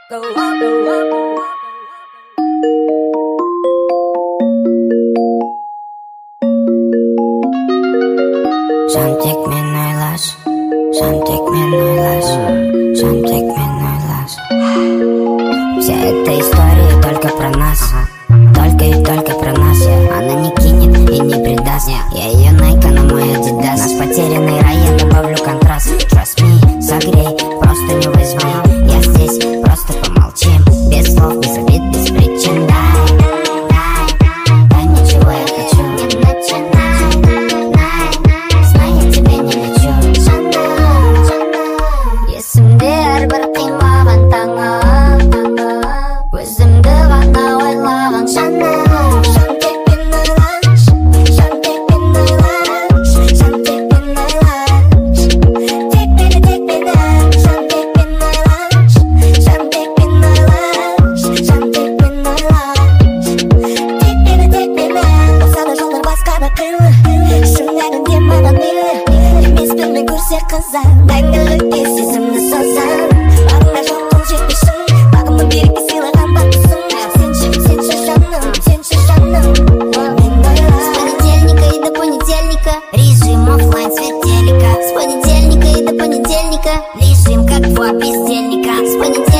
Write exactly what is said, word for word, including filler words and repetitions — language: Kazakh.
Жан тек мен ойлаш, жан тек мен ойлаш, жан тек мен ойлаш. Вся эта история только про нас, только и только про нас. Она не кинет и не предаст. Я ее Найка на мой Адидас. Наш потерянный рай, я добавлю контраст. Trust me, согрей, просто не возьми. Я здесь, просто помолчим. Без слов, без обид, без причин. Дай, дай, дай мне чего я хочу. Не начинай, знай, я тебе не лечу. Есімде әрбір қимаған таңым, өзімді ғана ойлаған жаным. Жан тек мен ойлаш, жан тек мен ойлаш, жан тек мен ойлаш. Тек мені, тек мені, жан тек мен ойлаш, жан тек мен ойлаш, жан тек мен ойлаш. Тек мені, тек мені, болса да жолдар басқа да қилы. Шын мәнінде маған мейлі, емеспін мен көрсе қызар. Мәңгілікке сезімді созам, бағыңда жоқ қол жетпесін. Бағымды берекке сыйлаған бақытсың. Сенші, сенші жаным, сенші жаным. Мен ойлаш. С понедельника и до понедельника режим оффлайн, свет телека. С понедельника и до понедельника режим как два бездельника. С понедельника